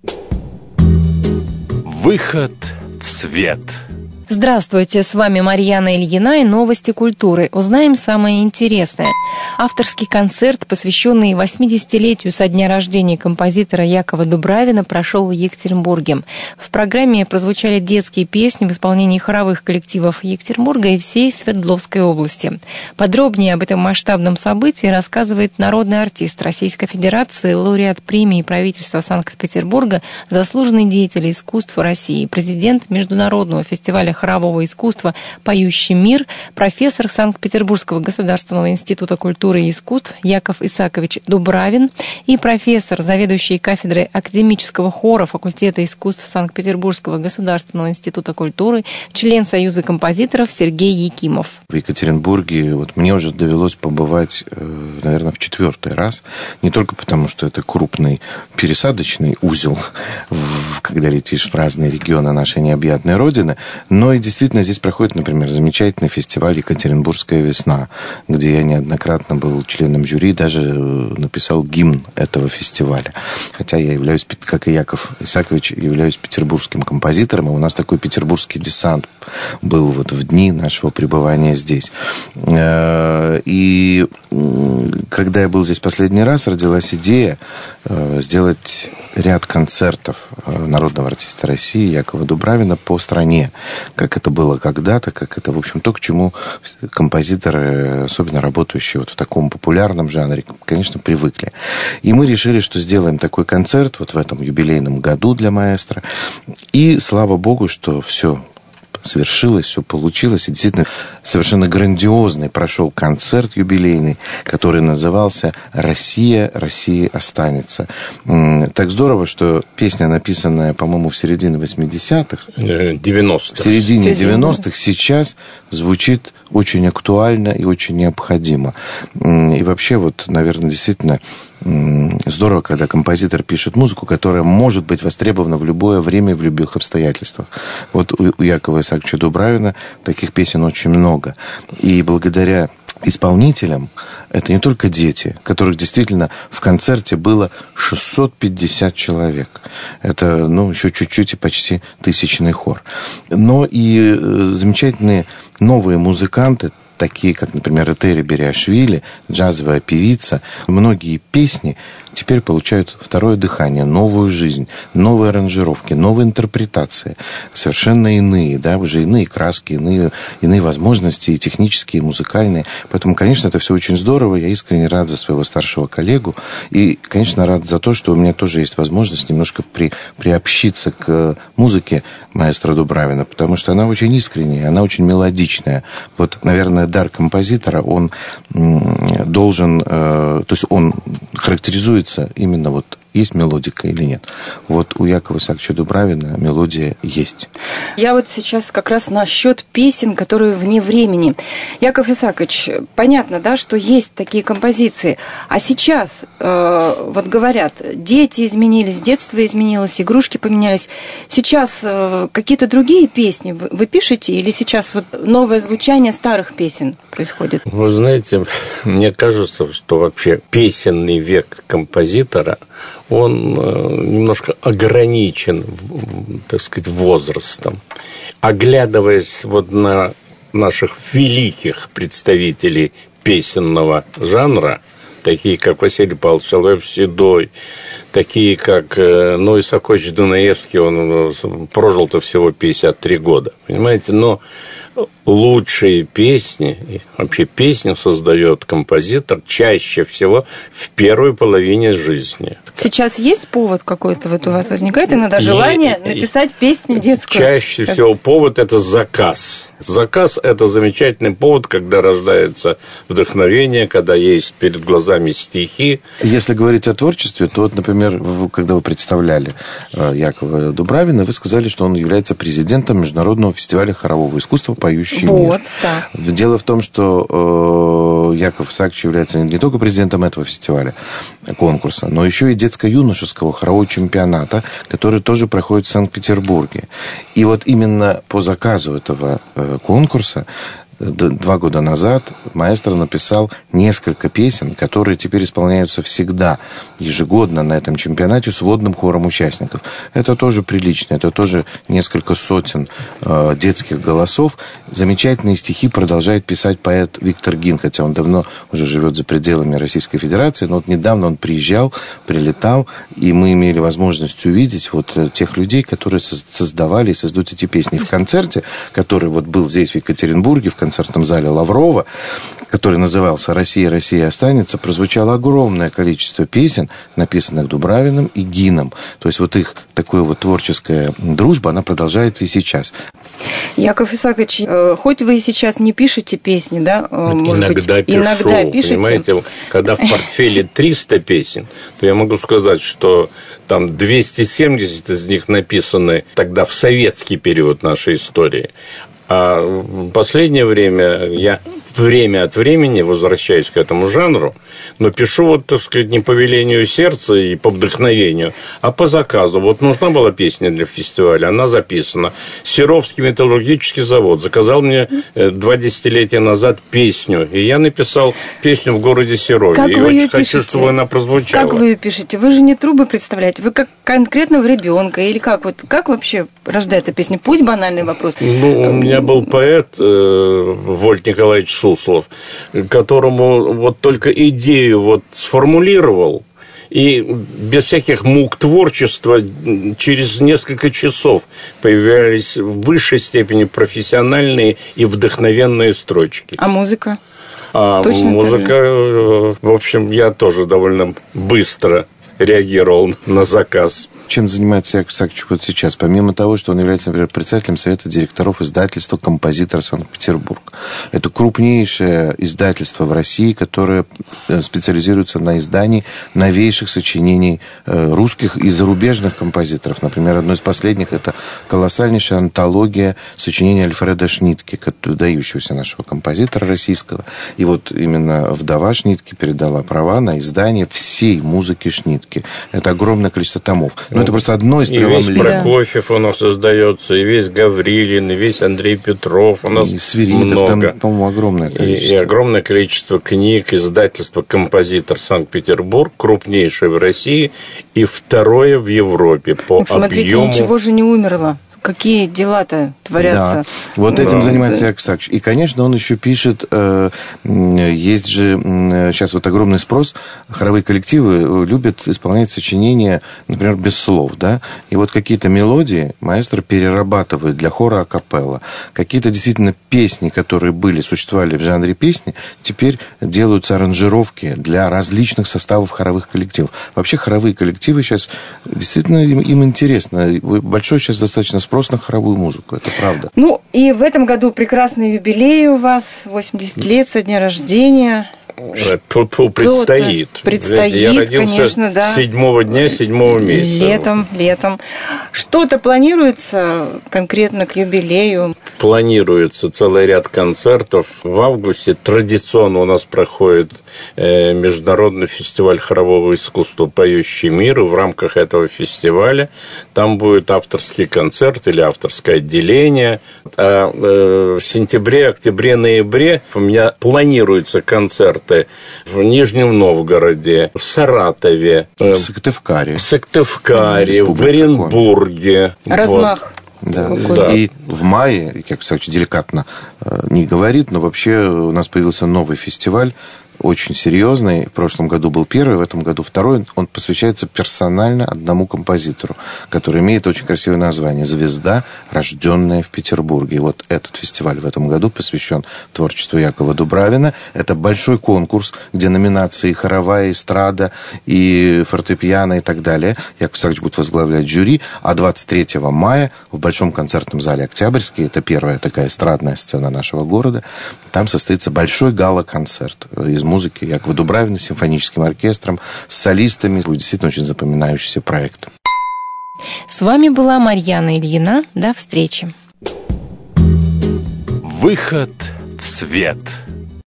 Выход в свет. Здравствуйте, с вами Марьяна Ильина и новости культуры. Узнаем самое интересное. Авторский концерт, посвященный 80-летию со дня рождения композитора Якова Дубравина, прошел в Екатеринбурге. В программе прозвучали детские песни в исполнении хоровых коллективов Екатеринбурга и всей Свердловской области. Подробнее об этом масштабном событии рассказывает народный артист Российской Федерации, лауреат премии правительства Санкт-Петербурга, заслуженный деятель искусства России, президент Международного фестиваля хорового искусства «Поющий мир», профессор Санкт-Петербургского государственного института культуры и искусств Яков Исакович Дубравин и профессор, заведующий кафедрой академического хора факультета искусств Санкт-Петербургского государственного института культуры, член Союза композиторов Сергей Якимов. В Екатеринбурге мне уже довелось побывать, наверное, в 4-й раз. Не только потому, что это крупный пересадочный узел, когда летишь в разные регионы нашей необъятной родины, но и действительно здесь проходит, например, замечательный фестиваль «Екатеринбургская весна», где я неоднократно был членом жюри, даже написал гимн этого фестиваля. Хотя я являюсь, как и Яков Исакович, являюсь петербургским композитором, и у нас такой петербургский десант был в дни нашего пребывания здесь. И когда я был здесь последний раз, родилась идея сделать ряд концертов народного артиста России Якова Дубравина по стране. Как это было когда-то, как это, в общем, то, к чему композиторы, особенно работающие в таком популярном жанре, конечно, привыкли. И мы решили, что сделаем такой концерт в этом юбилейном году для маэстро. И слава богу, что все свершилось, все получилось. И действительно совершенно грандиозный прошел концерт юбилейный, который назывался «Россия, Россия останется». Так здорово, что песня, написанная, по-моему, в середине 80-х, 90-х. В середине 90-х сейчас звучит очень актуально и очень необходимо. И вообще, наверное, действительно здорово, когда композитор пишет музыку, которая может быть востребована в любое время и в любых обстоятельствах. У Якова Исааковича Дубравина таких песен очень много. И благодаря исполнителям, это не только дети, которых действительно в концерте было 650 человек. Это, еще чуть-чуть и почти 1000-ный хор. Но и замечательные новые музыканты, такие как, например, Этери Бериашвили, джазовая певица. Многие песни теперь получают второе дыхание, новую жизнь, новые аранжировки, новые интерпретации, совершенно иные, уже иные краски, иные возможности, и технические, и музыкальные. Поэтому, конечно, это все очень здорово. Я искренне рад за своего старшего коллегу. И, конечно, рад за то, что у меня тоже есть возможность немножко приобщиться к музыке маэстро Дубравина, потому что она очень искренняя, она очень мелодичная. Наверное, дар композитора, он должен... То есть он характеризуется именно есть мелодика или нет. У Якова Исааковича Дубравина мелодия есть. Я сейчас как раз насчет песен, которые вне времени. Яков Исаакович, понятно, что есть такие композиции. А сейчас, говорят, дети изменились, детство изменилось, игрушки поменялись. Сейчас какие-то другие песни вы пишете? Или сейчас новое звучание старых песен происходит? Вы знаете, мне кажется, что вообще песенный век композитора, он немножко ограничен, так сказать, возрастом. Оглядываясь на наших великих представителей песенного жанра, такие как Василий Павлович Соловьев-Седой, такие как Исакович Дунаевский, он прожил-то всего 53 года, понимаете, но лучшие песни, вообще песню создает композитор чаще всего в первой половине жизни. Сейчас есть повод какой-то у вас возникает иногда желание написать песню детскую? Чаще всего повод – это заказ. Заказ – это замечательный повод, когда рождается вдохновение, когда есть перед глазами стихи. Если говорить о творчестве, то, например, когда вы представляли Якова Дубравина, вы сказали, что он является президентом Международного фестиваля хорового искусства «Поющий мир». Да. Дело в том, что Яков Исаакович является не только президентом этого фестиваля, конкурса, но еще и детско-юношеского хорового чемпионата, который тоже проходит в Санкт-Петербурге. И именно по заказу этого конкурса 2 года назад маэстро написал несколько песен, которые теперь исполняются всегда, ежегодно на этом чемпионате с водным хором участников. Это тоже прилично, это тоже несколько сотен детских голосов. Замечательные стихи продолжает писать поэт Виктор Гин, хотя он давно уже живет за пределами Российской Федерации, но вот недавно он прилетал, и мы имели возможность увидеть вот тех людей, которые создавали и создают эти песни. В концерте, который вот был здесь, в Екатеринбурге, в концертном зале Лаврова, который назывался «Россия, Россия останется», прозвучало огромное количество песен, написанных Дубравиным и Гином. То есть вот их такая вот творческая дружба, она продолжается и сейчас. Яков Исаакович, хоть вы сейчас не пишете песни, да? Может иногда быть, пишу, иногда пишете. Понимаете, когда в портфеле 300 песен, то я могу сказать, что там 270 из них написаны тогда в советский период нашей истории. А в последнее время я время от времени возвращаюсь к этому жанру, но пишу, вот, так сказать, не по велению сердца и по вдохновению, а по заказу. Вот нужна была песня для фестиваля, она записана. Серовский металлургический завод заказал мне 2 десятилетия назад песню, и я написал песню в городе Серове. Как и вы очень ее хочу, пишете? чтобы она прозвучала. Как вы ее пишете? Вы же не трубы представляете, вы как конкретно в ребенка, или как? Вот как вообще рождается песня? Пусть банальный вопрос. Ну, у меня был поэт Вольт Николаевич Суслов, которому вот только идею вот сформулировал, и без всяких мук творчества через несколько часов появлялись в высшей степени профессиональные и вдохновенные строчки. А музыка? А Точно музыка, в общем, я тоже довольно быстро реагировал на заказ. Чем занимается Яков Исаакович вот сейчас? Помимо того, что он является, например, председателем Совета директоров издательства «Композитор Санкт-Петербург». Это крупнейшее издательство в России, которое специализируется на издании новейших сочинений русских и зарубежных композиторов. Например, одно из последних – это колоссальнейшая антология сочинений Альфреда Шнитке, выдающегося нашего композитора российского. И вот именно вдова Шнитке передала права на издание всей музыки Шнитке. Это огромное количество томов. Но это просто одно из преломлений. И весь Прокофьев у нас создается, и весь Гаврилин, и весь Андрей Петров. У нас и Свиридов, много. Там, по-моему, огромное количество. И огромное количество книг. Издательство «Композитор Санкт-Петербург», крупнейшее в России и второе в Европе по Смотрите, объему. ничего же не умерло. Какие дела-то творятся? Да, вот этим занимается Яков Исаакович. И, конечно, он еще пишет, есть же сейчас вот огромный спрос, хоровые коллективы любят исполнять сочинения, например, без слов, да, и вот какие-то мелодии маэстро перерабатывает для хора акапелла. Какие-то действительно песни, которые существовали в жанре песни, теперь делаются аранжировки для различных составов хоровых коллективов. Вообще хоровые коллективы сейчас действительно им интересно. Большой сейчас достаточно спрос на хоровую музыку, это правда. Ну, и в этом году прекрасный юбилей у вас, 80 лет со дня рождения. Предстоит. Я родился конечно, да. 7-го дня 7-го месяца. Летом. Что-то планируется конкретно к юбилею? Планируется целый ряд концертов. В августе традиционно у нас проходит международный фестиваль хорового искусства «Поющий мир». И в рамках этого фестиваля там будет авторский концерт или авторское отделение. А в сентябре, октябре, ноябре у меня планируются концерты в Нижнем Новгороде, в Саратове, в Сыктывкаре, в Оренбурге. Размах. Да. И в мае, как Исаакович деликатно не говорит, но вообще у нас появился новый фестиваль, очень серьезный. В прошлом году был первый, в этом году второй. Он посвящается персонально одному композитору, который имеет очень красивое название «Звезда, рожденная в Петербурге». И вот этот фестиваль в этом году посвящен творчеству Якова Дубравина. Это большой конкурс, где номинации хоровая, эстрада, и фортепиано, и так далее. Яков Исаакович будет возглавлять жюри. А 23 мая в Большом концертном зале «Октябрьский», это первая такая эстрадная сцена нашего города, там состоится большой гала-концерт из музыки Якова Дубравина с симфоническим оркестром, с солистами. Будет действительно очень запоминающийся проект. С вами была Марьяна Ильина. До встречи. Выход в свет.